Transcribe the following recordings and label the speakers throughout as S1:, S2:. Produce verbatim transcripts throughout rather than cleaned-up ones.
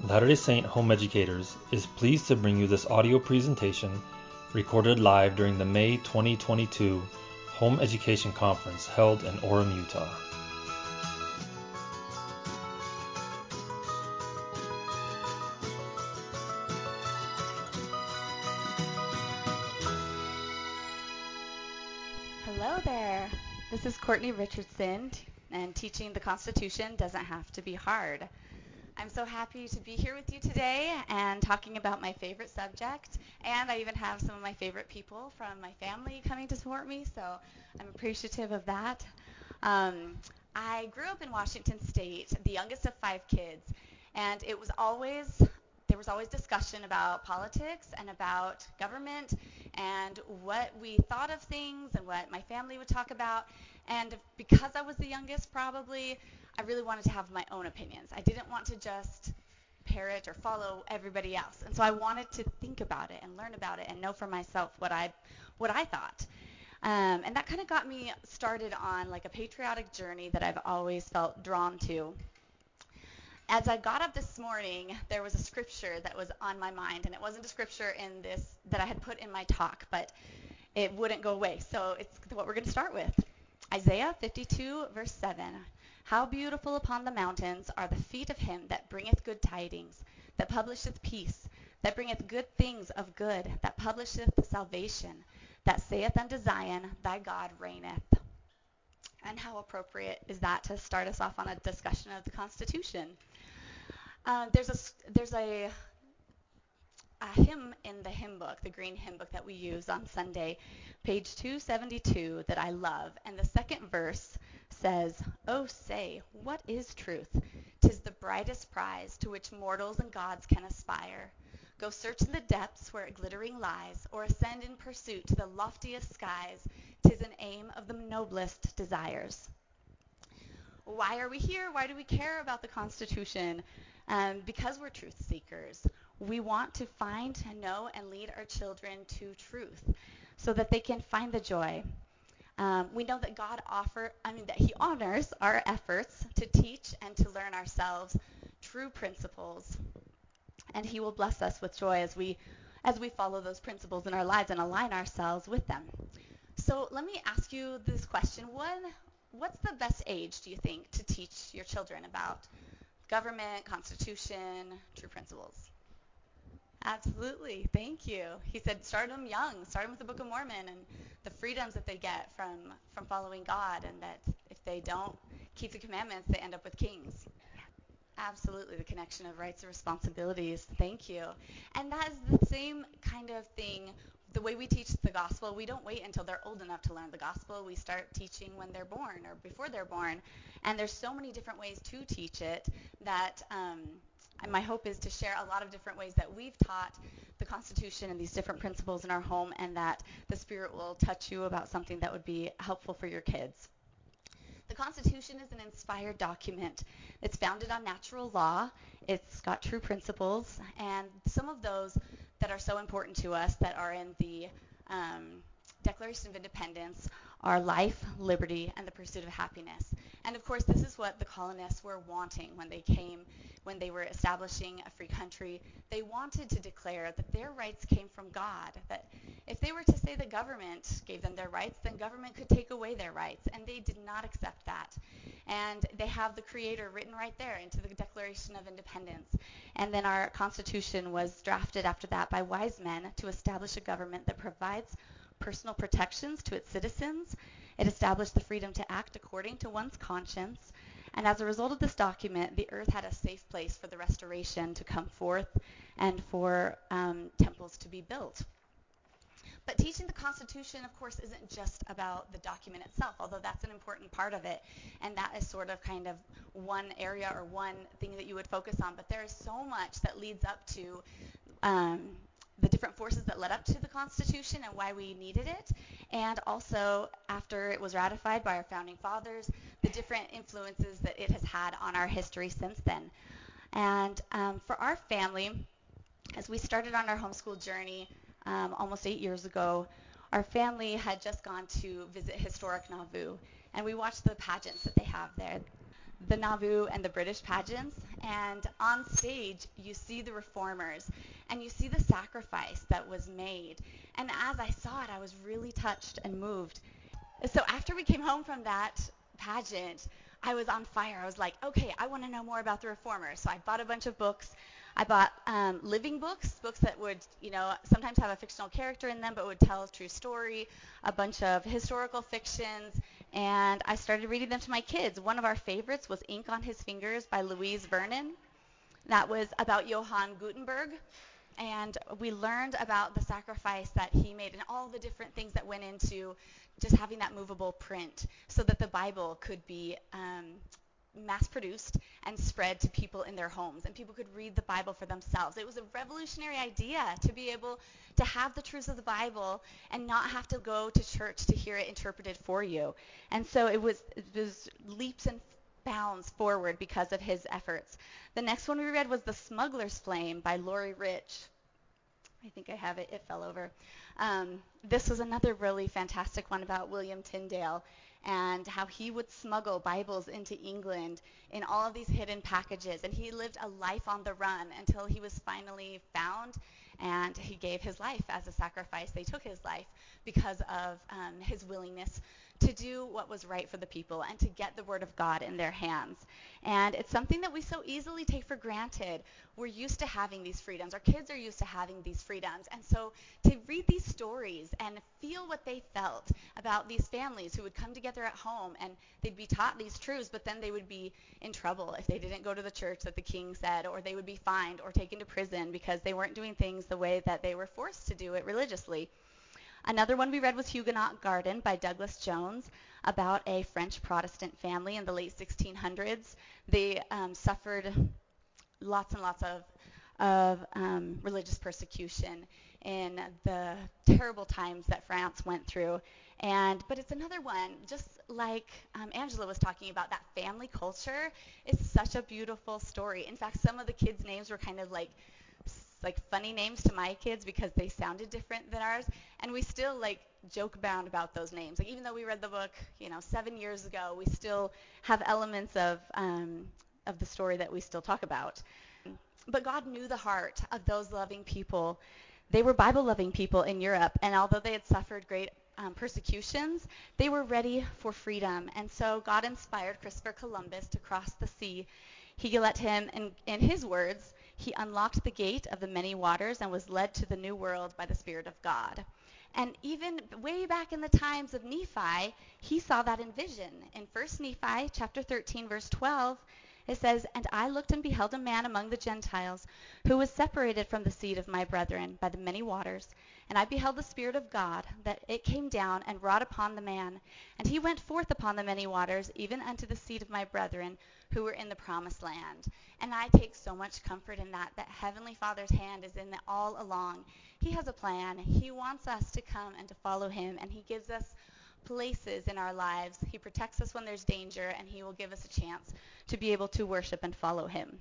S1: Latter-day Saint Home Educators is pleased to bring you this audio presentation recorded live during the May twenty twenty-two Home Education Conference held in Orem, Utah.
S2: Hello there. This is Courtney Richardson, and teaching the Constitution doesn't have to be hard. I'm so happy to be here with you today and talking about my favorite subject, and I even have some of my favorite people from my family coming to support me, so I'm appreciative of that. Um, I grew up in Washington State, the youngest of five kids, and it was always, there was always discussion about politics and about government and what we thought of things and what my family would talk about. And because I was the youngest, probably, I really wanted to have my own opinions. I didn't want to just parrot or follow everybody else. And so I wanted to think about it and learn about it and know for myself what I what I thought. Um, and that kind of got me started on like a patriotic journey that I've always felt drawn to. As I got up this morning, there was a scripture that was on my mind, and it wasn't a scripture in this that I had put in my talk, but it wouldn't go away. So it's what we're going to start with. Isaiah fifty-two, verse seven. How beautiful upon the mountains are the feet of him that bringeth good tidings, that publisheth peace, that bringeth good things of good, that publisheth salvation, that saith unto Zion, thy God reigneth. And how appropriate is that to start us off on a discussion of the Constitution? Uh, there's a there's a, a hymn in the hymn book, the green hymn book that we use on Sunday, page two seventy-two, that I love. And the second verse says, "Oh, say, what is truth? 'Tis the brightest prize to which mortals and gods can aspire. Go search in the depths where it glittering lies, or ascend in pursuit to the loftiest skies. 'Tis an aim of the noblest desires." Why are we here? Why do we care about the Constitution? Um, because we're truth seekers. We want to find, know, and lead our children to truth so that they can find the joy. Um, we know that God offer, I mean that He honors our efforts to teach and to learn ourselves true principles, and He will bless us with joy as we as we follow those principles in our lives and align ourselves with them. So let me ask you this question: What what's the best age, do you think, to teach your children about government, Constitution, true principles? Absolutely. Thank you. He said start them young. Start them with the Book of Mormon and the freedoms that they get from, from following God, and that if they don't keep the commandments, they end up with kings. Absolutely. The connection of rights and responsibilities. Thank you. And that is the same kind of thing. The way we teach the gospel, we don't wait until they're old enough to learn the gospel. We start teaching when they're born or before they're born. And there's so many different ways to teach it that um, and my hope is to share a lot of different ways that we've taught the Constitution and these different principles in our home, and that the Spirit will touch you about something that would be helpful for your kids. The Constitution is an inspired document. It's founded on natural law. It's got true principles, and some of those that are so important to us that are in the um, Declaration of Independence are life, liberty, and the pursuit of happiness. And of course, this is what the colonists were wanting when they came, when they were establishing a free country. They wanted to declare that their rights came from God, that if they were to say the government gave them their rights, then government could take away their rights, and they did not accept that. And they have the Creator written right there into the Declaration of Independence. And then our Constitution was drafted after that by wise men to establish a government that provides personal protections to its citizens. It established the freedom to act according to one's conscience. And as a result of this document, the earth had a safe place for the restoration to come forth and for um, temples to be built. But teaching the Constitution, of course, isn't just about the document itself, although that's an important part of it. And that is sort of kind of one area or one thing that you would focus on. But there is so much that leads up to um, the different forces that led up to the Constitution and why we needed it, and also after it was ratified by our founding fathers, the different influences that it has had on our history since then. And um, for our family, as we started on our homeschool journey um, almost eight years ago, our family had just gone to visit historic Nauvoo, and we watched the pageants that they have there. the Nauvoo and the British pageants, and on stage you see the reformers and you see the sacrifice that was made. And as I saw it, I was really touched and moved. So after we came home from that pageant, I was on fire. I was like, okay, I want to know more about the reformers. So I bought a bunch of books. I bought um, living books, books that would, you know, sometimes have a fictional character in them, but would tell a true story, a bunch of historical fictions, and I started reading them to my kids. One of our favorites was Ink on His Fingers by Louise Vernon. That was about Johann Gutenberg, and we learned about the sacrifice that he made and all the different things that went into just having that movable print so that the Bible could be um, mass-produced and spread to people in their homes, and people could read the Bible for themselves. It was a revolutionary idea to be able to have the truths of the Bible and not have to go to church to hear it interpreted for you. And so it was, it was leaps and bounds forward because of his efforts. The next one we read was The Smuggler's Flame by Lori Rich. I think I have it. It fell over. Um, this was another really fantastic one about William Tyndale and how he would smuggle Bibles into England in all of these hidden packages. And he lived a life on the run until he was finally found, and he gave his life as a sacrifice. They took his life because of um, his willingness to do what was right for the people and to get the word of God in their hands. And it's something that we so easily take for granted. We're used to having these freedoms. Our kids are used to having these freedoms. And so to read these stories and feel what they felt about these families who would come together at home and they'd be taught these truths, but then they would be in trouble if they didn't go to the church that the king said, or they would be fined or taken to prison because they weren't doing things the way that they were forced to do it religiously. Another one we read was Huguenot Garden by Douglas Jones, about a French Protestant family in the late sixteen hundreds. They um, suffered lots and lots of, of um, religious persecution in the terrible times that France went through. And but it's another one, just like um, Angela was talking about, that family culture is such a beautiful story. In fact, some of the kids' names were kind of like like funny names to my kids because they sounded different than ours, and we still like joke around about those names. Like even though we read the book, you know, seven years ago, we still have elements of um, of the story that we still talk about. But God knew the heart of those loving people. They were Bible-loving people in Europe, and although they had suffered great um, persecutions, they were ready for freedom. And so God inspired Christopher Columbus to cross the sea. He let him, in, in his words, he unlocked the gate of the many waters and was led to the new world by the Spirit of God. And even way back in the times of Nephi, he saw that in vision. In First Nephi chapter thirteen, verse twelve, it says, "And I looked and beheld a man among the Gentiles, who was separated from the seed of my brethren by the many waters. And I beheld the Spirit of God, that it came down and wrought upon the man. And he went forth upon the many waters, even unto the seed of my brethren, who were in the promised land." And I take so much comfort in that, that Heavenly Father's hand is in it all along. He has a plan. He wants us to come and to follow him, and he gives us places in our lives. He protects us when there's danger, and he will give us a chance to be able to worship and follow him.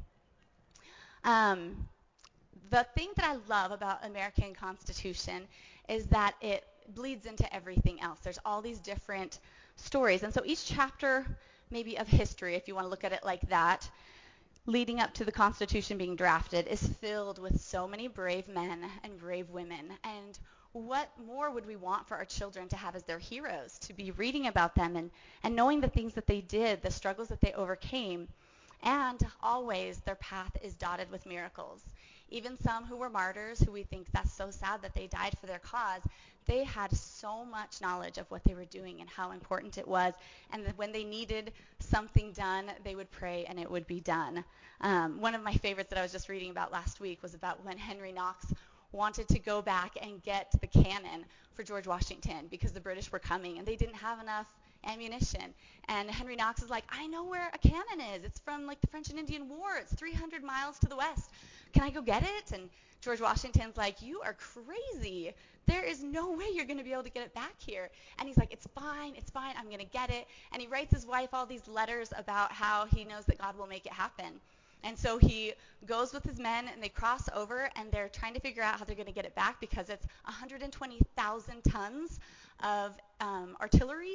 S2: Um, the thing that I love about American Constitution is that it bleeds into everything else. There's all these different stories, and so each chapter maybe of history, if you want to look at it like that, leading up to the Constitution being drafted, is filled with so many brave men and brave women. And what more would we want for our children to have as their heroes, to be reading about them and, and knowing the things that they did, the struggles that they overcame. And always their path is dotted with miracles. Even some who were martyrs, who we think that's so sad that they died for their cause, they had so much knowledge of what they were doing and how important it was. And that when they needed something done, they would pray and it would be done. Um, one of my favorites that I was just reading about last week was about when Henry Knox wanted to go back and get the cannon for George Washington because the British were coming and they didn't have enough ammunition. And Henry Knox is like, "I know where a cannon is. It's from like the French and Indian War. It's three hundred miles to the west. Can I go get it?" And George Washington's like, "You are crazy. There is no way you're going to be able to get it back here." And he's like, "It's fine. It's fine. I'm going to get it." And he writes his wife all these letters about how he knows that God will make it happen. And so he goes with his men, and they cross over, and they're trying to figure out how they're going to get it back because it's one hundred twenty thousand tons of um, artillery.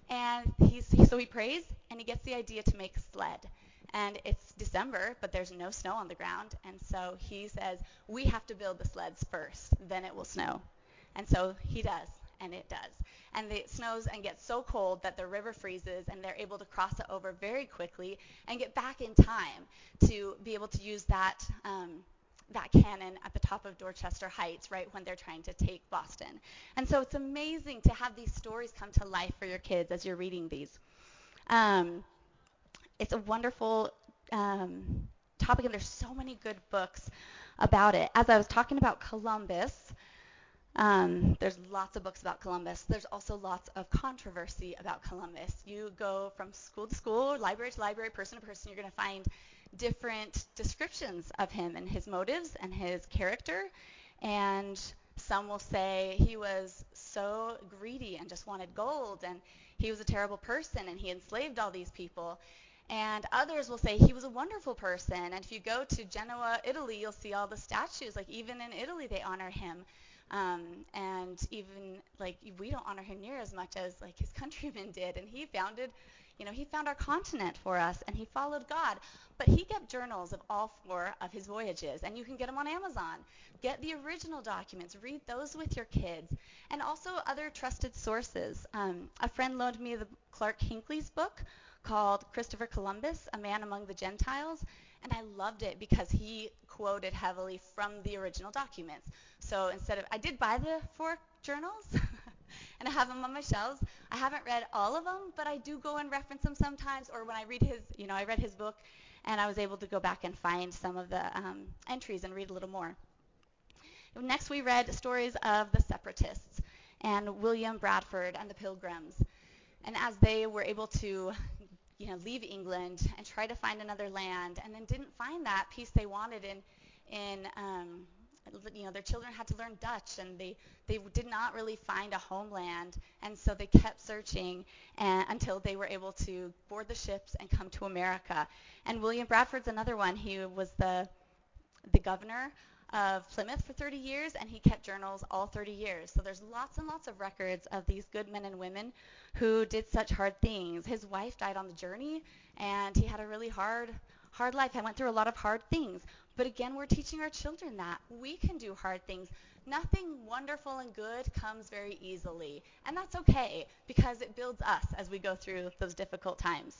S2: And he's, he, so he prays, and he gets the idea to make a sled. And it's December, but there's no snow on the ground. And so he says, we have to build the sleds first, then it will snow. And so he does, and it does. And it snows and gets so cold that the river freezes, and they're able to cross it over very quickly and get back in time to be able to use that um, that cannon at the top of Dorchester Heights right when they're trying to take Boston. And so it's amazing to have these stories come to life for your kids as you're reading these. Um, it's a wonderful um, topic, and there's so many good books about it. As I was talking about Columbus, um, there's lots of books about Columbus. There's also lots of controversy about Columbus. You go from school to school, library to library, person to person, you're going to find different descriptions of him and his motives and his character. And some will say he was so greedy and just wanted gold, and he was a terrible person, and he enslaved all these people. And others will say he was a wonderful person. And if you go to Genoa, Italy, you'll see all the statues. Like, even in Italy, they honor him. Um, and even, like, we don't honor him near as much as, like, his countrymen did. And he founded, you know, he found our continent for us, and he followed God. But he kept journals of all four of his voyages, and you can get them on Amazon. Get the original documents. Read those with your kids. And also other trusted sources. Um, a friend loaned me the Clark Hinckley's book called Christopher Columbus, A Man Among the Gentiles, and I loved it because he quoted heavily from the original documents. So instead of, I did buy the four journals, and I have them on my shelves. I haven't read all of them, but I do go and reference them sometimes, or when I read his, you know, I read his book, and I was able to go back and find some of the um, entries and read a little more. Next, we read stories of the Separatists and William Bradford and the Pilgrims. And as they were able to, you know, leave England and try to find another land, and then didn't find that peace they wanted in, in um, you know, their children had to learn Dutch, and they, they did not really find a homeland, and so they kept searching and, until they were able to board the ships and come to America. And William Bradford's another one. He was the the governor of Plymouth for thirty years, and he kept journals all thirty years. So there's lots and lots of records of these good men and women who did such hard things. His wife died on the journey, and he had a really hard, hard life. I went through a lot of hard things. But again, we're teaching our children that we can do hard things. Nothing wonderful and good comes very easily, and that's okay because it builds us as we go through those difficult times.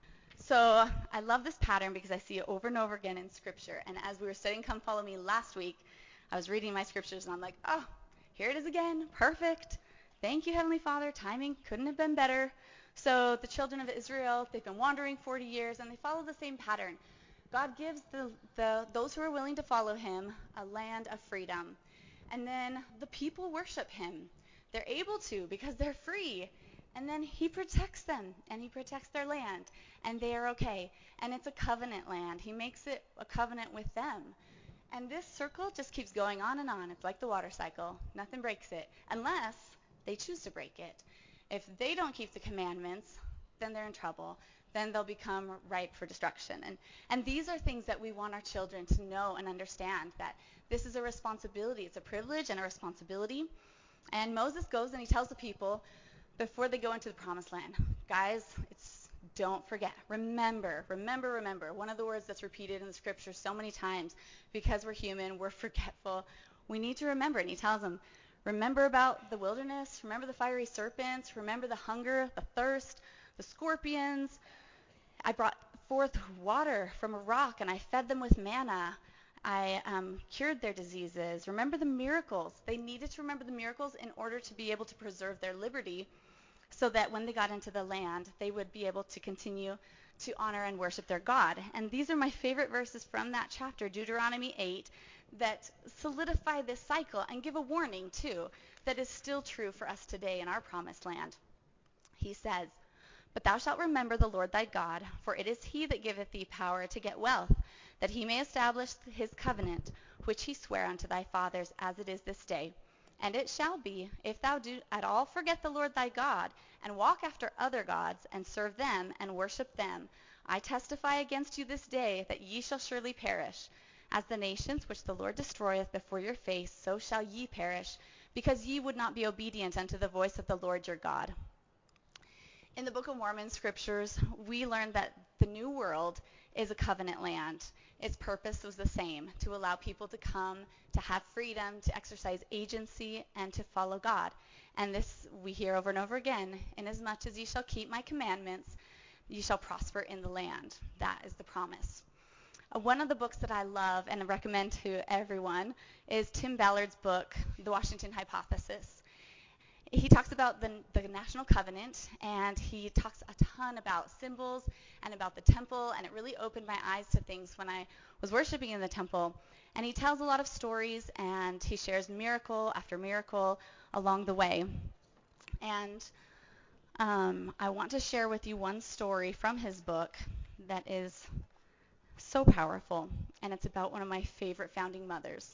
S2: So I love this pattern because I see it over and over again in Scripture. And as we were studying Come Follow Me last week, I was reading my scriptures, and I'm like, oh, here it is again. Perfect. Thank you, Heavenly Father. Timing couldn't have been better. So the children of Israel, they've been wandering forty years, and they follow the same pattern. God gives the, the those who are willing to follow him a land of freedom. And then the people worship him. They're able to because they're free. And then he protects them, and he protects their land, and they are okay. And it's a covenant land. He makes it a covenant with them. And this circle just keeps going on and on. It's like the water cycle. Nothing breaks it unless they choose to break it. If they don't keep the commandments, then they're in trouble. Then they'll become ripe for destruction. And, and these are things that we want our children to know and understand, that this is a responsibility. It's a privilege and a responsibility. And Moses goes and he tells the people, before they go into the promised land, guys, it's don't forget. Remember, remember, remember. One of the words that's repeated in the scripture so many times, because we're human, we're forgetful. We need to remember. And he tells them, remember about the wilderness, remember the fiery serpents, remember the hunger, the thirst, the scorpions. I brought forth water from a rock, and I fed them with manna. I um, cured their diseases. Remember the miracles. They needed to remember the miracles in order to be able to preserve their liberty, so that when they got into the land, they would be able to continue to honor and worship their God. And these are my favorite verses from that chapter, Deuteronomy eight, that solidify this cycle and give a warning, too, that is still true for us today in our promised land. He says, but thou shalt remember the Lord thy God, for it is he that giveth thee power to get wealth, that he may establish his covenant, which he sware unto thy fathers, as it is this day. And it shall be, if thou do at all forget the Lord thy God, and walk after other gods, and serve them, and worship them, I testify against you this day that ye shall surely perish. As the nations which the Lord destroyeth before your face, so shall ye perish, because ye would not be obedient unto the voice of the Lord your God. In the Book of Mormon scriptures, we learn that the New World is a covenant land. Its purpose was the same, to allow people to come, to have freedom, to exercise agency, and to follow God. And this we hear over and over again, inasmuch as ye shall keep my commandments, ye shall prosper in the land. That is the promise. Uh, one of the books that I love and recommend to everyone is Tim Ballard's book, The Washington Hypothesis. He talks about the, the National Covenant, and he talks a ton about symbols and about the temple, and it really opened my eyes to things when I was worshiping in the temple. And he tells a lot of stories, and he shares miracle after miracle along the way. And um, I want to share with you one story from his book that is so powerful, and it's about one of my favorite founding mothers.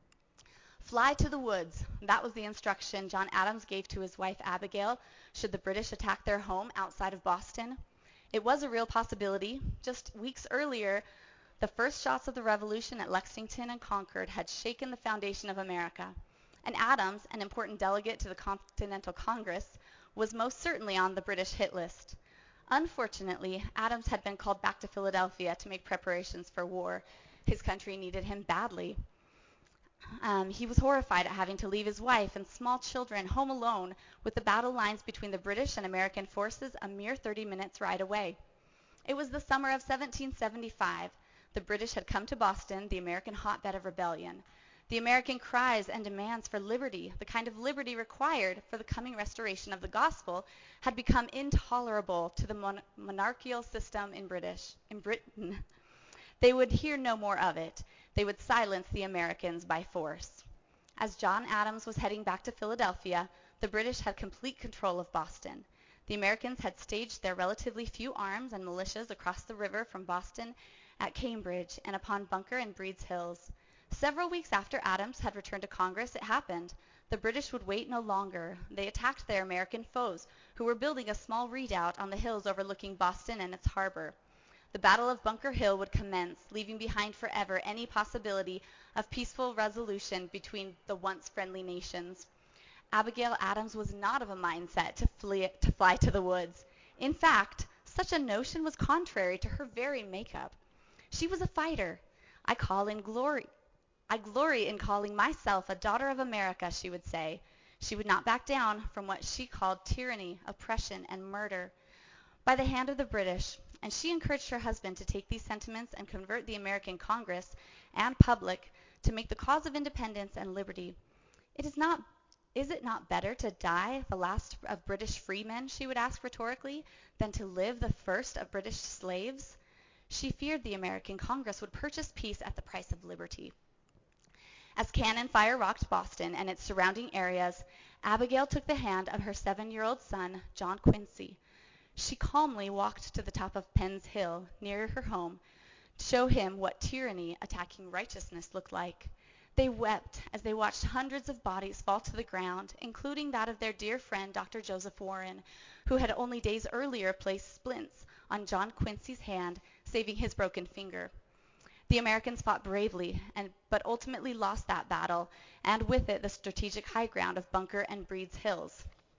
S2: Fly to the woods. That was the instruction John Adams gave to his wife Abigail should the British attack their home outside of Boston. It was a real possibility. Just weeks earlier, the first shots of the Revolution at Lexington and Concord had shaken the foundation of America. And Adams, an important delegate to the Continental Congress, was most certainly on the British hit list. Unfortunately, Adams had been called back to Philadelphia to make preparations for war. His country needed him badly. Um, he was horrified at having to leave his wife and small children home alone with the battle lines between the British and American forces a mere thirty minutes ride away. It was the summer of seventeen seventy-five. The British had come to Boston, the American hotbed of rebellion. The American cries and demands for liberty, the kind of liberty required for the coming restoration of the gospel, had become intolerable to the mon- monarchical system in British in Britain. They would hear no more of it. They would silence the Americans by force. As John Adams was heading back to Philadelphia, the British had complete control of Boston. The Americans had staged their relatively few arms and militias across the river from Boston, at Cambridge, and upon Bunker and Breed's Hills. Several weeks after Adams had returned to Congress, it happened. The British would wait no longer. They attacked their American foes, who were building a small redoubt on the hills overlooking Boston and its harbor. The Battle of Bunker Hill would commence, leaving behind forever any possibility of peaceful resolution between the once friendly nations. Abigail Adams was not of a mindset to, flee, to fly to the woods. In fact, such a notion was contrary to her very makeup. She was a fighter. I call in glory. I glory in calling myself a daughter of America, she would say. She would not back down from what she called tyranny, oppression, and murder by the hand of the British, and she encouraged her husband to take these sentiments and convert the American Congress and public to make the cause of independence and liberty. It is not, is it not better to die the last of British freemen, she would ask rhetorically, than to live the first of British slaves? She feared the American Congress would purchase peace at the price of liberty. As cannon fire rocked Boston and its surrounding areas, Abigail took the hand of her seven-year-old son, John Quincy. She calmly walked to the top of Penn's Hill, near her home, to show him what tyranny attacking righteousness looked like. They wept as they watched hundreds of bodies fall to the ground, including that of their dear friend, Doctor Joseph Warren, who had only days earlier placed splints on John Quincy's hand, saving his broken finger. The Americans fought bravely, and but ultimately lost that battle, and with it the strategic high ground of Bunker and Breed's Hills.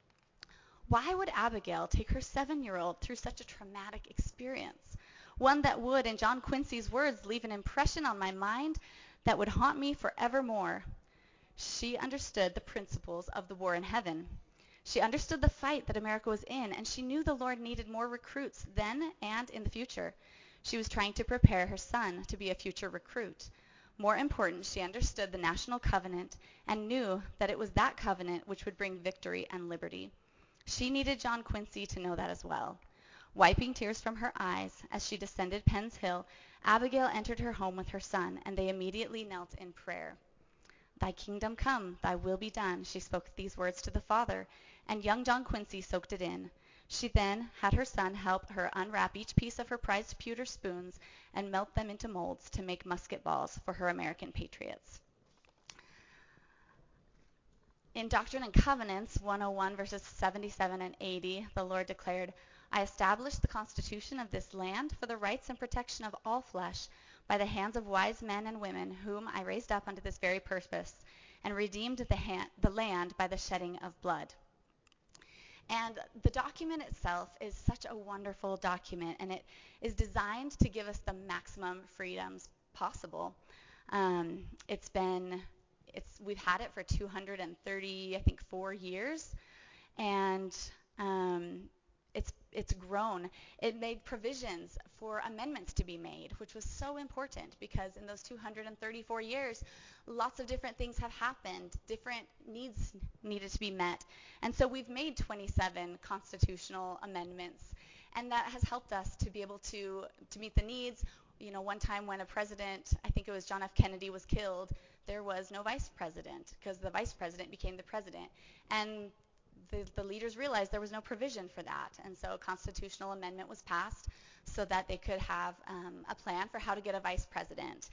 S2: Why would Abigail take her seven-year-old through such a traumatic experience? One that would, in John Quincy's words, leave an impression on my mind that would haunt me forevermore. She understood the principles of the war in heaven. She understood the fight that America was in, and she knew the Lord needed more recruits then and in the future. She was trying to prepare her son to be a future recruit. More important, she understood the national covenant and knew that it was that covenant which would bring victory and liberty. She needed John Quincy to know that as well. Wiping tears from her eyes as she descended Penn's Hill, Abigail entered her home with her son, and they immediately knelt in prayer. Thy kingdom come, thy will be done. She spoke these words to the Father, and young John Quincy soaked it in. She then had her son help her unwrap each piece of her prized pewter spoons and melt them into molds to make musket balls for her American patriots. In Doctrine and Covenants one oh one, verses seventy-seven and eighty, the Lord declared, I established the constitution of this land for the rights and protection of all flesh by the hands of wise men and women whom I raised up unto this very purpose, and redeemed the, hand, the land by the shedding of blood. And the document itself is such a wonderful document, and it is designed to give us the maximum freedoms possible. Um, it's been, it's we've had it for two hundred thirty, I think, four years, and um, it's it's grown. It made provisions for amendments to be made, which was so important because in those two hundred thirty-four years, lots of different things have happened. Different needs needed to be met. And so we've made twenty-seven constitutional amendments, and that has helped us to be able to, to meet the needs. You know, one time when a president, I think it was John F. Kennedy, was killed, there was no vice president because the vice president became the president. And The, the leaders realized there was no provision for that, and so a constitutional amendment was passed so that they could have um, a plan for how to get a vice president.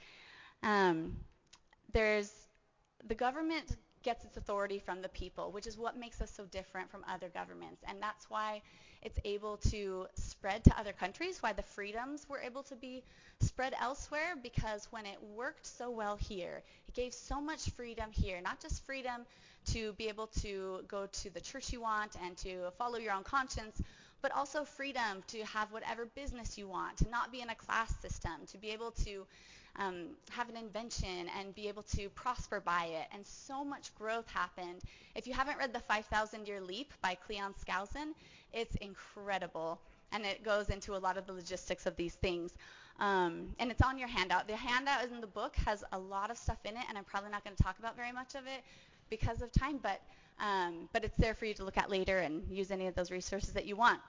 S2: Um, there's the government gets its authority from the people, which is what makes us so different from other governments, and that's why it's able to spread to other countries, why the freedoms were able to be spread elsewhere, because when it worked so well here, it gave so much freedom here, not just freedom to be able to go to the church you want and to follow your own conscience, but also freedom to have whatever business you want, to not be in a class system, to be able to um, have an invention and be able to prosper by it. And so much growth happened. If you haven't read The five thousand Year Leap by Cleon Skousen, it's incredible. And it goes into a lot of the logistics of these things. Um, and it's on your handout. The handout in the book has a lot of stuff in it, and I'm probably not going to talk about very much of it because of time, but um, but it's there for you to look at later and use any of those resources that you want.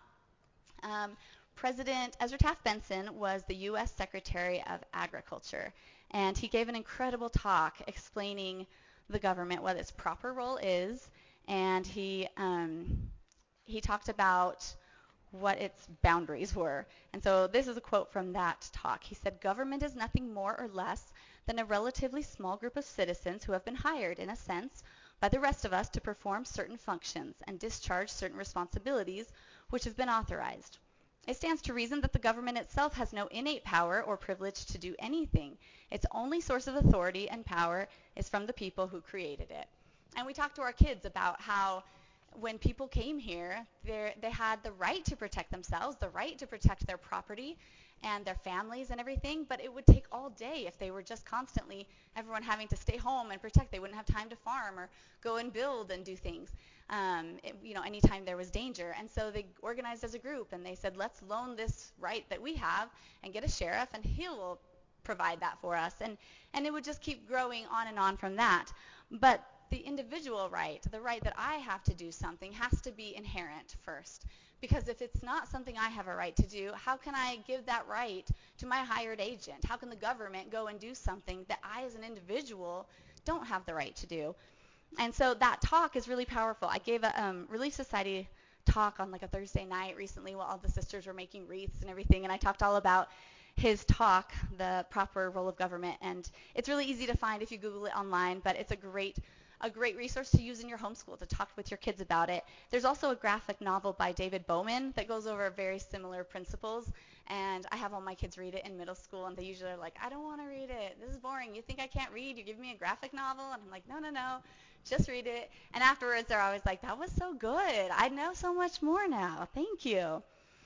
S2: Um, President Ezra Taft Benson was the U S Secretary of Agriculture, and he gave an incredible talk explaining the government, what its proper role is, and he um, he talked about what its boundaries were. And so this is a quote from that talk. He said, "Government is nothing more or less than a relatively small group of citizens who have been hired, in a sense, by the rest of us to perform certain functions and discharge certain responsibilities which have been authorized. It stands to reason that the government itself has no innate power or privilege to do anything. Its only source of authority and power is from the people who created it." And we talked to our kids about how when people came here, they had the right to protect themselves, the right to protect their property and their families and everything, but it would take all day if they were just constantly everyone having to stay home and protect. They wouldn't have time to farm or go and build and do things, um, it, you know, anytime there was danger. And so they organized as a group, and they said, let's loan this right that we have and get a sheriff, and he will provide that for us. And, and it would just keep growing on and on from that. But the individual right, the right that I have to do something, has to be inherent first. Because if it's not something I have a right to do, how can I give that right to my hired agent? How can the government go and do something that I as an individual don't have the right to do? And so that talk is really powerful. I gave a um, Relief Society talk on like a Thursday night recently while all the sisters were making wreaths and everything, and I talked all about his talk, The Proper Role of Government. And it's really easy to find if you Google it online, but it's a great a great resource to use in your homeschool to talk with your kids about it. There's also a graphic novel by David Bowman that goes over very similar principles, and I have all my kids read it in middle school, and they usually are like, I don't want to read it. This is boring. You think I can't read? You give me a graphic novel? And I'm like, no, no, no. Just read it. And afterwards, they're always like, that was so good. I know so much more now. Thank you.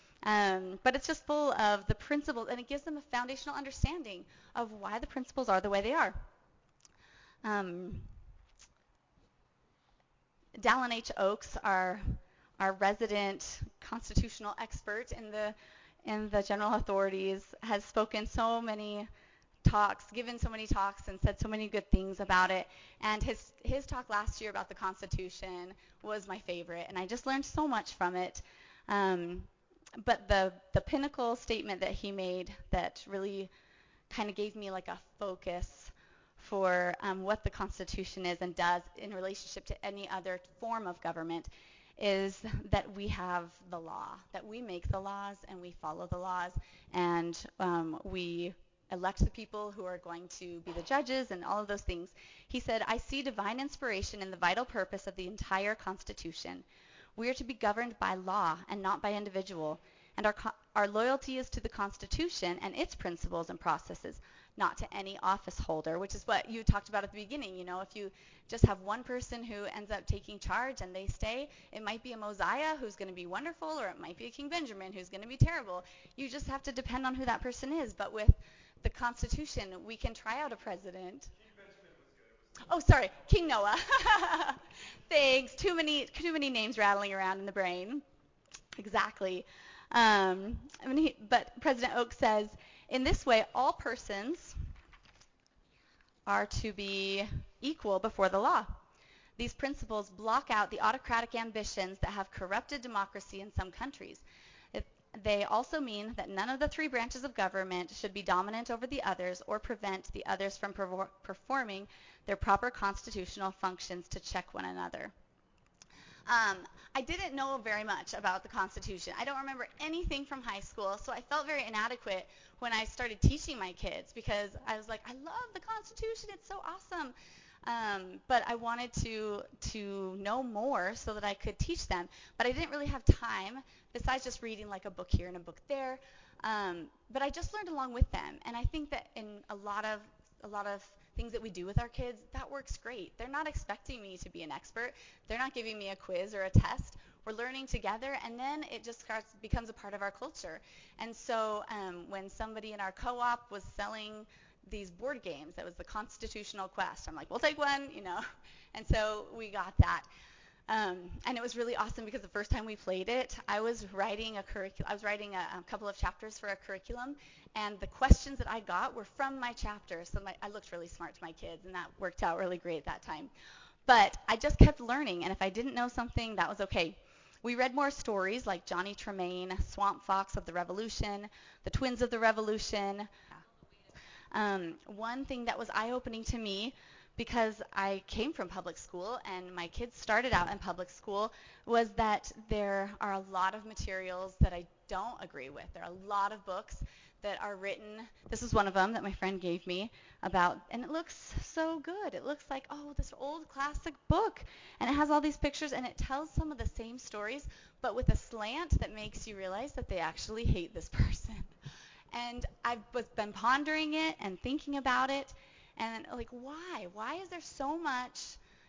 S2: Um, but it's just full of the principles, and it gives them a foundational understanding of why the principles are the way they are. Um, Dallin H. Oaks, our our resident constitutional expert in the in the general authorities, has spoken so many talks, given so many talks, and said so many good things about it. And his his talk last year about the Constitution was my favorite, and I just learned so much from it. Um, but the the pinnacle statement that he made that really kind of gave me like a focus for um, what the Constitution is and does in relationship to any other form of government is that we have the law, that we make the laws and we follow the laws, and um, we elect the people who are going to be the judges and all of those things. He said, I see divine inspiration in the vital purpose of the entire Constitution. We are to be governed by law and not by individual, and our, co- our loyalty is to the Constitution and its principles and processes, not to any office holder, which is what you talked about at the beginning. You know, if you just have one person who ends up taking charge and they stay, it might be a Mosiah who's going to be wonderful, or it might be a King Benjamin who's going to be terrible. You just have to depend on who that person is. But with the Constitution, we can try out a president. Oh, sorry, King Noah. Thanks. Too many, too many names rattling around in the brain. Exactly. Um, I mean, he, but President Oak says, in this way, all persons are to be equal before the law. These principles block out the autocratic ambitions that have corrupted democracy in some countries. If they also mean that none of the three branches of government should be dominant over the others or prevent the others from perfor- performing their proper constitutional functions to check one another. Um, I didn't know very much about the Constitution. I don't remember anything from high school, so I felt very inadequate when I started teaching my kids, because I was like, I love the Constitution, it's so awesome. Um, but I wanted to to know more so that I could teach them. But I didn't really have time, besides just reading like a book here and a book there. Um, but I just learned along with them, and I think that in a lot of a lot of things that we do with our kids, that works great. They're not expecting me to be an expert. They're not giving me a quiz or a test. We're learning together, and then it just starts, becomes a part of our culture. And so um, when somebody in our co-op was selling these board games, that was the Constitutional Quest, I'm like, we'll take one, you know. And so we got that. Um, and it was really awesome, because the first time we played it, I was writing a curriculum. I was writing a, a couple of chapters for a curriculum, and the questions that I got were from my chapter. So my, I looked really smart to my kids, and that worked out really great that time. But I just kept learning, and if I didn't know something, that was okay. We read more stories like Johnny Tremaine, Swamp Fox of the Revolution, The Twins of the Revolution. Um, one thing that was eye-opening to me, because I came from public school and my kids started out in public school, was that there are a lot of materials that I don't agree with. There are a lot of books that are written. This is one of them that my friend gave me about, and it looks so good. It looks like, oh, this old classic book, and it has all these pictures, and it tells some of the same stories, but with a slant that makes you realize that they actually hate this person. And I've been pondering it and thinking about it, and like, why? Why is there so much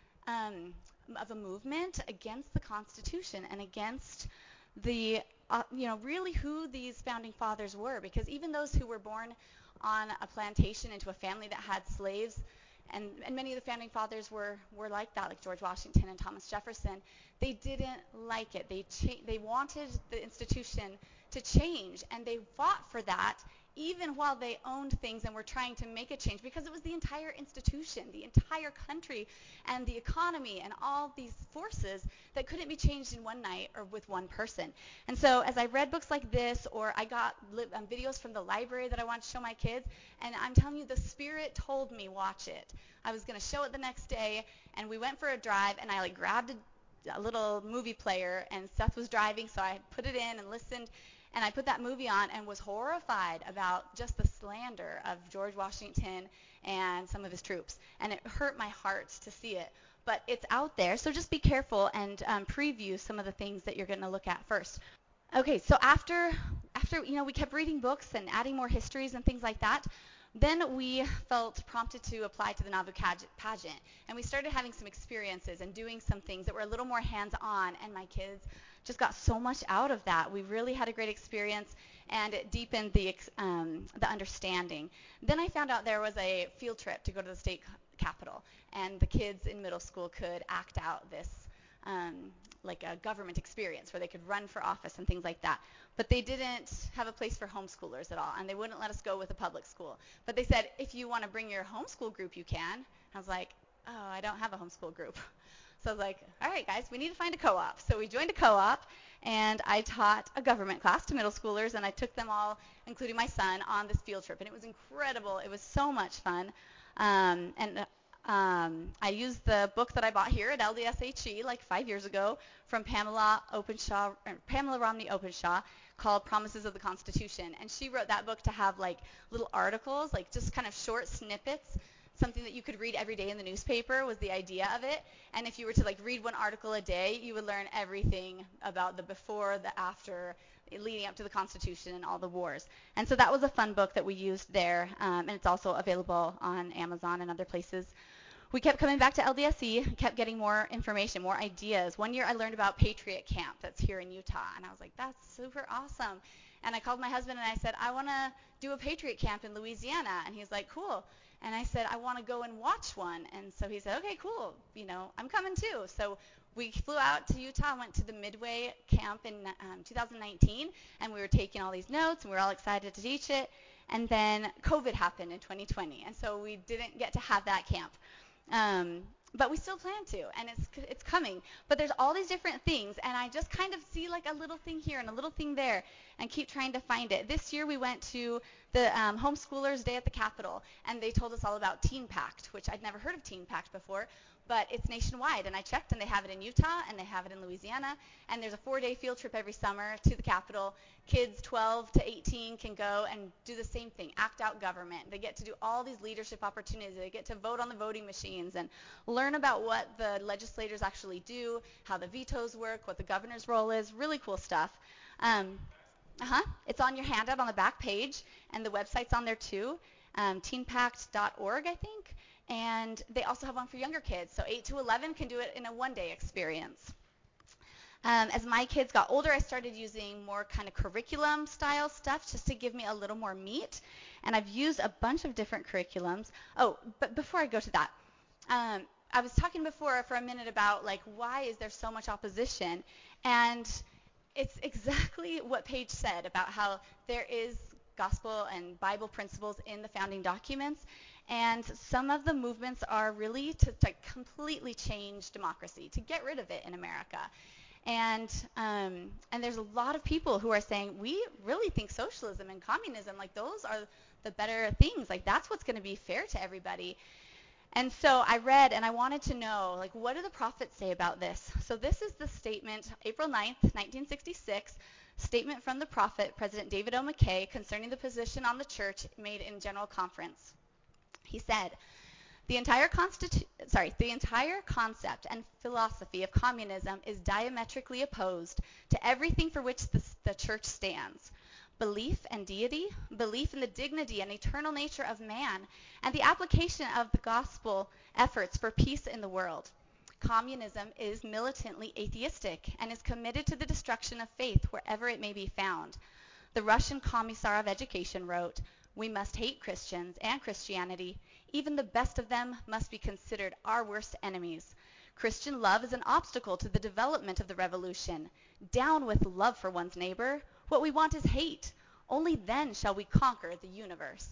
S2: um, of a movement against the Constitution and against the, uh, you know, really who these founding fathers were? Because even those who were born on a plantation into a family that had slaves, and, and many of the founding fathers were, were like that, like George Washington and Thomas Jefferson, they didn't like it. They cha- they wanted the institution to change, and they fought for that even while they owned things and were trying to make a change, because it was the entire institution, the entire country, and the economy, and all these forces that couldn't be changed in one night or with one person. And so as I read books like this, or I got li- um, videos from the library that I wanted to show my kids, and I'm telling you, the Spirit told me, watch it. I was going to show it the next day, and we went for a drive, and I like grabbed a, a little movie player, and Seth was driving, so I put it in and listened. And I put that movie on and was horrified about just the slander of George Washington and some of his troops. And it hurt my heart to see it. But it's out there, so just be careful and um, preview some of the things that you're going to look at first. Okay, so after, after you know, we kept reading books and adding more histories and things like that, then we felt prompted to apply to the Nauvoo pageant. And we started having some experiences and doing some things that were a little more hands-on, and my kids just got so much out of that. We really had a great experience, and it deepened the um, the understanding. Then I found out there was a field trip to go to the state capitol, and the kids in middle school could act out this um, like a government experience where they could run for office and things like that. But they didn't have a place for homeschoolers at all, and they wouldn't let us go with a public school. But they said, if you want to bring your homeschool group, you can. I was like, oh, I don't have a homeschool group. So I was like, all right, guys, we need to find a co-op. So we joined a co-op, and I taught a government class to middle schoolers, and I took them all, including my son, on this field trip. And it was incredible. It was so much fun. Um, and um, I used the book that I bought here at L D S H E like five years ago from Pamela Openshaw, or Pamela Romney Openshaw, called Promises of the Constitution. And she wrote that book to have like little articles, like just kind of short snippets, something that you could read every day in the newspaper was the idea of it. And if you were to like read one article a day, you would learn everything about the before, the after, leading up to the Constitution and all the wars. And so that was a fun book that we used there, um, and it's also available on Amazon and other places. We kept coming back to L D S E, kept getting more information, more ideas. One year I learned about Patriot Camp that's here in Utah, and I was like, that's super awesome. And I called my husband and I said, I want to do a Patriot Camp in Louisiana. And he's like, cool. And I said, I want to go and watch one. And so he said, okay, cool. You know, I'm coming too. So we flew out to Utah, went to the Midway Camp in um, two thousand nineteen, and we were taking all these notes, and we were all excited to teach it. And then COVID happened in twenty twenty, and so we didn't get to have that camp. Um, but we still plan to, and it's it's coming. But there's all these different things, and I just kind of see like a little thing here and a little thing there, and keep trying to find it. This year we went to the um, Homeschoolers Day at the Capitol, and they told us all about Teen Pact, which I'd never heard of Teen Pact before, but it's nationwide. And I checked, and they have it in Utah, and they have it in Louisiana, and there's a four-day field trip every summer to the Capitol. Kids twelve to eighteen can go and do the same thing, act out government. They get to do all these leadership opportunities. They get to vote on the voting machines and learn about what the legislators actually do, how the vetoes work, what the governor's role is. Really cool stuff. Um, uh-huh. It's on your handout on the back page, and the website's on there too, um, teen pact dot org, I think. And they also have one for younger kids, so eight to eleven can do it in a one-day experience. Um, as my kids got older, I started using more kind of curriculum-style stuff just to give me a little more meat, and I've used a bunch of different curriculums. Oh, but before I go to that, um, I was talking before for a minute about, like, why is there so much opposition, and it's exactly what Paige said about how there is gospel and Bible principles in the founding documents, and some of the movements are really to, to completely change democracy, to get rid of it in America. And um, and there's a lot of people who are saying, we really think socialism and communism, like those are the better things. Like that's what's going to be fair to everybody. And so I read and I wanted to know, like, what do the prophets say about this? So this is the statement, April ninth, nineteen sixty-six, statement from the prophet, President David O. McKay, concerning the position on the church made in General Conference. He said, The entire, constitu- sorry, the entire concept and philosophy of communism is diametrically opposed to everything for which the, the church stands. Belief and deity, belief in the dignity and eternal nature of man, and the application of the gospel efforts for peace in the world. Communism is militantly atheistic and is committed to the destruction of faith wherever it may be found. The Russian Commissar of Education wrote, "We must hate Christians and Christianity. Even the best of them must be considered our worst enemies. Christian love is an obstacle to the development of the revolution. Down with love for one's neighbor. What we want is hate. Only then shall we conquer the universe."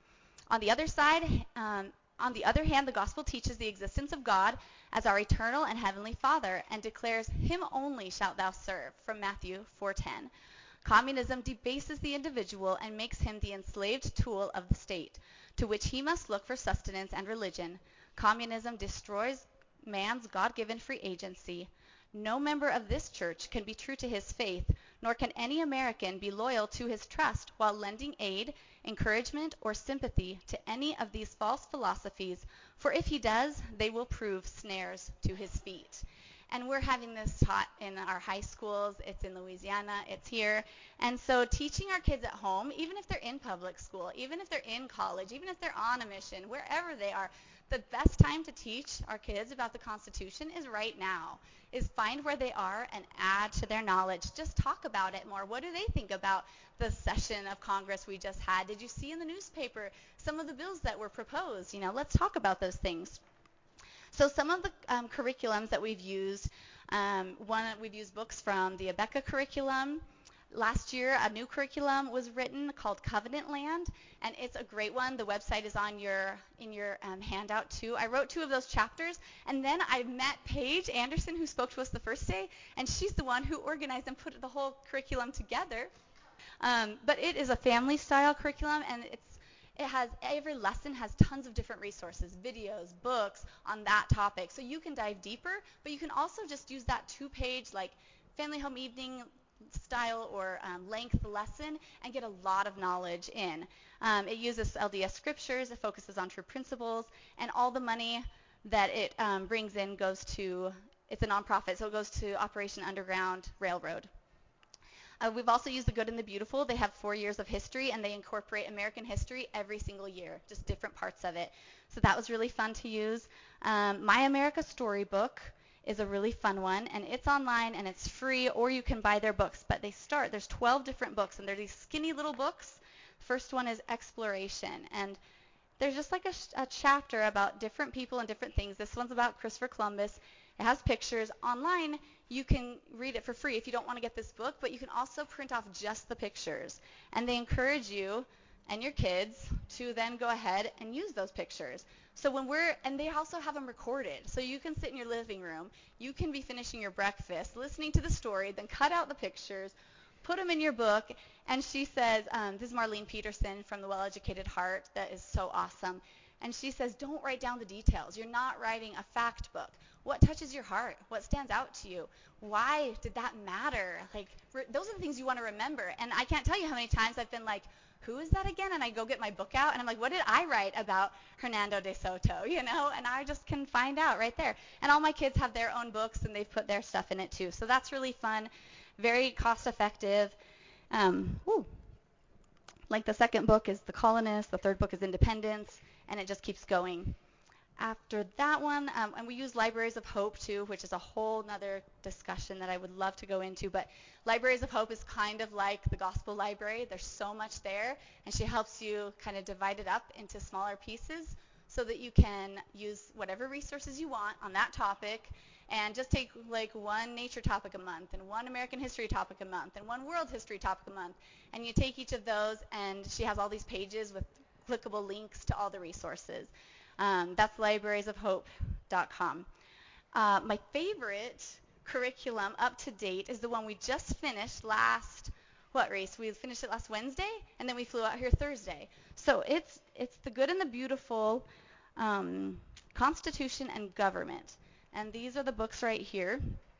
S2: On the other side, um, on the other hand, the gospel teaches the existence of God as our eternal and heavenly Father and declares, "Him only shalt thou serve," from Matthew four ten. Communism debases the individual and makes him the enslaved tool of the state, to which he must look for sustenance and religion. Communism destroys man's God-given free agency. No member of this church can be true to his faith, nor can any American be loyal to his trust while lending aid, encouragement, or sympathy to any of these false philosophies, for if he does, they will prove snares to his feet. And we're having this taught in our high schools. It's in Louisiana. It's here. And so teaching our kids at home, even if they're in public school, even if they're in college, even if they're on a mission, wherever they are, the best time to teach our kids about the Constitution is right now, is find where they are and add to their knowledge. Just talk about it more. What do they think about the session of Congress we just had? Did you see in the newspaper some of the bills that were proposed? You know, let's talk about those things. So some of the um, curriculums that we've used, um, one, we've used books from the Abeka curriculum. Last year, a new curriculum was written called Covenant Land, and it's a great one. The website is on your in your um, handout too. I wrote two of those chapters, and then I met Paige Anderson, who spoke to us the first day, and she's the one who organized and put the whole curriculum together. Um, but it is a family-style curriculum, and it's It has, every lesson has tons of different resources, videos, books on that topic. So you can dive deeper, but you can also just use that two-page, like, family home evening style or um, length lesson and get a lot of knowledge in. Um, it uses L D S scriptures, it focuses on true principles, and all the money that it um, brings in goes to, it's a nonprofit, so it goes to Operation Underground Railroad. Uh, we've also used The Good and the Beautiful. They have four years of history, and they incorporate American history every single year, just different parts of it. So that was really fun to use. Um, My America Storybook is a really fun one, and it's online, and it's free, or you can buy their books. But they start, there's twelve different books, and they're these skinny little books. First one is Exploration, and there's just like a, sh- a chapter about different people and different things. This one's about Christopher Columbus. It has pictures. Online, you can read it for free if you don't want to get this book, but you can also print off just the pictures. And they encourage you and your kids to then go ahead and use those pictures. So when we're, and they also have them recorded. So you can sit in your living room, you can be finishing your breakfast, listening to the story, then cut out the pictures, put them in your book. And she says, um, this is Marlene Peterson from The Well-Educated Heart, that is so awesome. And she says, don't write down the details. You're not writing a fact book. What touches your heart? What stands out to you? Why did that matter? Like, re- those are the things you want to remember. And I can't tell you how many times I've been like, who is that again? And I go get my book out, and I'm like, what did I write about Hernando de Soto, you know? And I just can find out right there. And all my kids have their own books, and they've put their stuff in it too. So that's really fun, very cost-effective. Um, whew. Like the second book is The Colonists, the third book is Independence, and it just keeps going. After that one, um, and we use Libraries of Hope too, which is a whole nother discussion that I would love to go into, but Libraries of Hope is kind of like the Gospel Library. There's so much there, and she helps you kind of divide it up into smaller pieces so that you can use whatever resources you want on that topic, and just take like one nature topic a month, and one American history topic a month, and one world history topic a month, and you take each of those, and she has all these pages with clickable links to all the resources. Um, that's libraries of hope dot com. Uh, my favorite curriculum up to date is the one we just finished last, what, Reese? We finished it last Wednesday, and then we flew out here Thursday. So it's it's The Good and the Beautiful, um, Constitution and Government. And these are the books right here.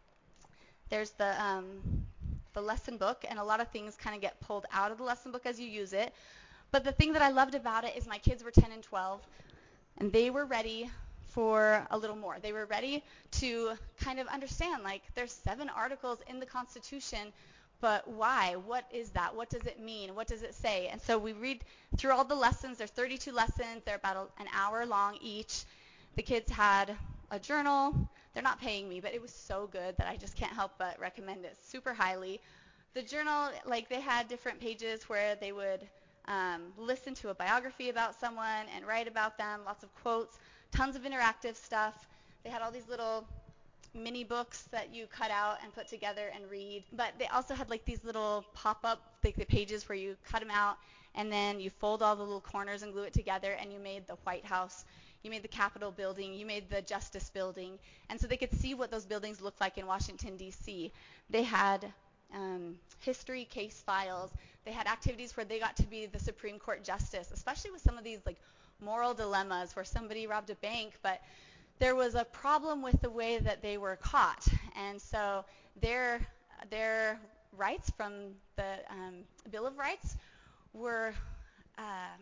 S2: There's the um, the lesson book, and a lot of things kind of get pulled out of the lesson book as you use it. But the thing that I loved about it is my kids were ten and twelve, and they were ready for a little more. They were ready to kind of understand, like, there's seven articles in the Constitution, but why? What is that? What does it mean? What does it say? And so we read through all the lessons. There's thirty-two lessons. They're about a, an hour long each. The kids had a journal. They're not paying me, but it was so good that I just can't help but recommend it super highly. The journal, like, they had different pages where they would Um, listen to a biography about someone and write about them, lots of quotes, tons of interactive stuff. They had all these little mini books that you cut out and put together and read. But they also had like these little pop-up like the pages where you cut them out and then you fold all the little corners and glue it together, and you made the White House, you made the Capitol building, you made the Justice building. And so they could see what those buildings looked like in Washington, D C. They had um, history case files. They had activities where they got to be the Supreme Court justice, especially with some of these like moral dilemmas where somebody robbed a bank, but there was a problem with the way that they were caught. And so their their rights from the um, Bill of Rights were uh,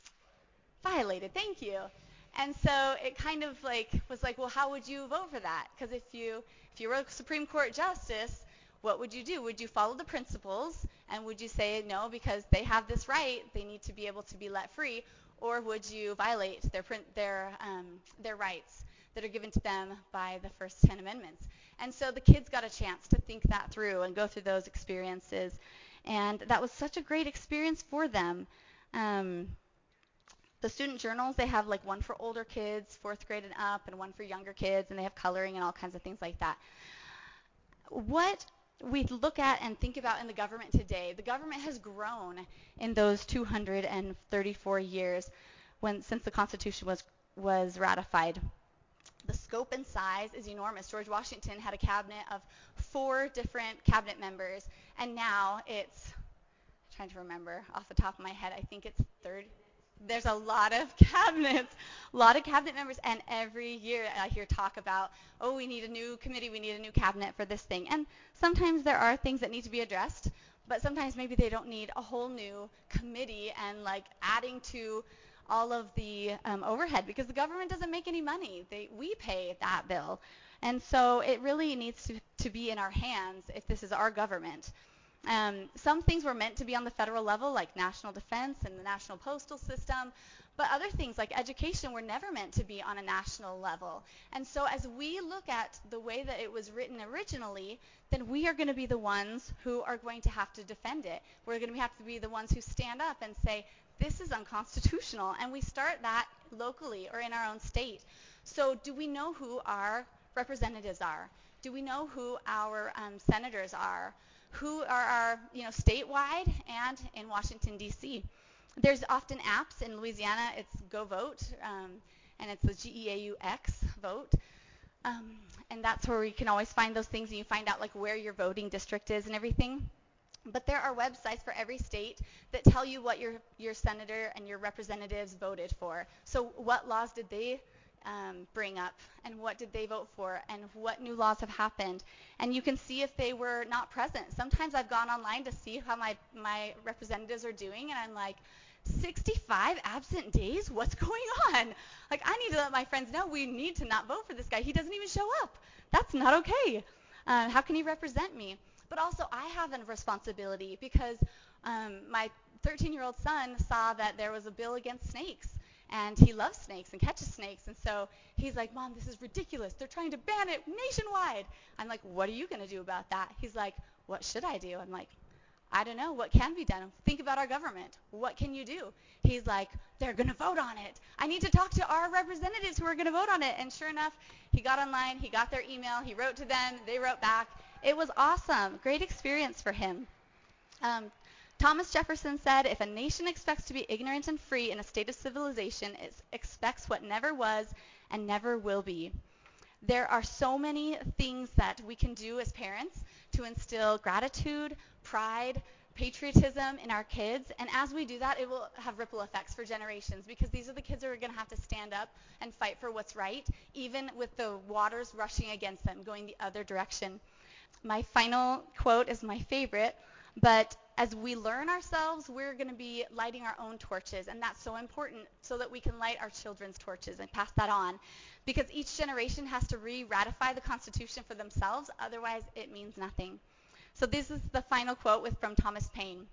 S2: violated. Thank you. And so it kind of like was like, well, how would you vote for that? Because if you if you were a Supreme Court justice, what would you do? Would you follow the principles, and would you say no, because they have this right, they need to be able to be let free, or would you violate their their um, their rights that are given to them by the first ten amendments? And so the kids got a chance to think that through and go through those experiences, and that was such a great experience for them. Um, the student journals, they have like one for older kids, fourth grade and up, and one for younger kids, and they have coloring and all kinds of things like that. What we look at and think about in the government today, the government has grown in those two hundred thirty-four years when since the Constitution was was ratified. The scope and size is enormous. George Washington had a cabinet of four different cabinet members, and now it's, I'm trying to remember off the top of my head, I think it's thirty. There's a lot of cabinets, a lot of cabinet members, and every year I hear talk about, oh, we need a new committee, we need a new cabinet for this thing. And sometimes there are things that need to be addressed, but sometimes maybe they don't need a whole new committee and like adding to all of the um, overhead, because the government doesn't make any money. They, we pay that bill. And so it really needs to, to be in our hands if this is our government. Um, some things were meant to be on the federal level, like national defense and the national postal system, but other things like education were never meant to be on a national level. And so as we look at the way that it was written originally, then we are going to be the ones who are going to have to defend it. We're going to have to be the ones who stand up and say, this is unconstitutional, and we start that locally or in our own state. So do we know who our representatives are? Do we know who our um, senators are? Who are our, you know, statewide and in Washington, D C? There's often apps in Louisiana. It's Go Vote, um, and it's the G E A U X, Vote. Um, and that's where you can always find those things, and you find out like where your voting district is and everything. But there are websites for every state that tell you what your, your senator and your representatives voted for. So what laws did they Um, bring up, and what did they vote for, and what new laws have happened, and you can see if they were not present. Sometimes I've gone online to see how my my representatives are doing, and I'm like, sixty-five absent days? What's going on? Like, I need to let my friends know we need to not vote for this guy. He doesn't even show up. That's not okay. Uh, how can he represent me? But also, I have a responsibility, because um, my thirteen-year-old son saw that there was a bill against snakes. And he loves snakes and catches snakes. And so he's like, Mom, this is ridiculous. They're trying to ban it nationwide. I'm like, what are you going to do about that? He's like, what should I do? I'm like, I don't know. What can be done? Think about our government. What can you do? He's like, they're going to vote on it. I need to talk to our representatives who are going to vote on it. And sure enough, he got online. He got their email. He wrote to them. They wrote back. It was awesome. Great experience for him. Um, Thomas Jefferson said, if a nation expects to be ignorant and free in a state of civilization, it expects what never was and never will be. There are so many things that we can do as parents to instill gratitude, pride, patriotism in our kids. And as we do that, it will have ripple effects for generations, because these are the kids who are going to have to stand up and fight for what's right, even with the waters rushing against them, going the other direction. My final quote is my favorite, but as we learn ourselves, we're going to be lighting our own torches, and that's so important so that we can light our children's torches and pass that on, because each generation has to re-ratify the Constitution for themselves, otherwise it means nothing. So this is the final quote with from Thomas Paine.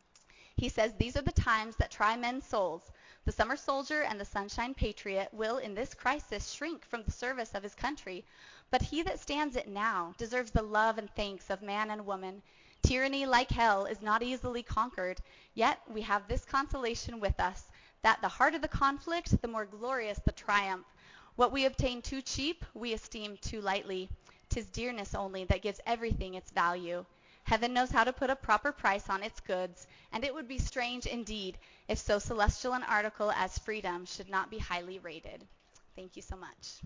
S2: He says, these are the times that try men's souls. The summer soldier and the sunshine patriot will in this crisis shrink from the service of his country, but he that stands it now deserves the love and thanks of man and woman. Tyranny, like hell, is not easily conquered, yet we have this consolation with us, that the harder the conflict, the more glorious the triumph. What we obtain too cheap, we esteem too lightly. 'Tis dearness only that gives everything its value. Heaven knows how to put a proper price on its goods, and it would be strange indeed if so celestial an article as freedom should not be highly rated. Thank you so much.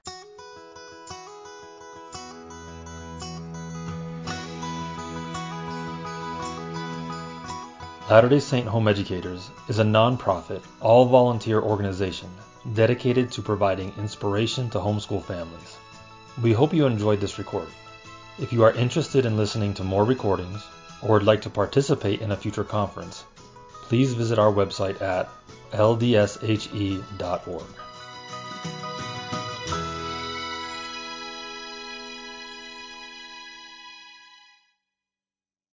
S1: Latter-day Saint Home Educators is a non-profit, all-volunteer organization dedicated to providing inspiration to homeschool families. We hope you enjoyed this recording. If you are interested in listening to more recordings or would like to participate in a future conference, please visit our website at l d s h e dot org.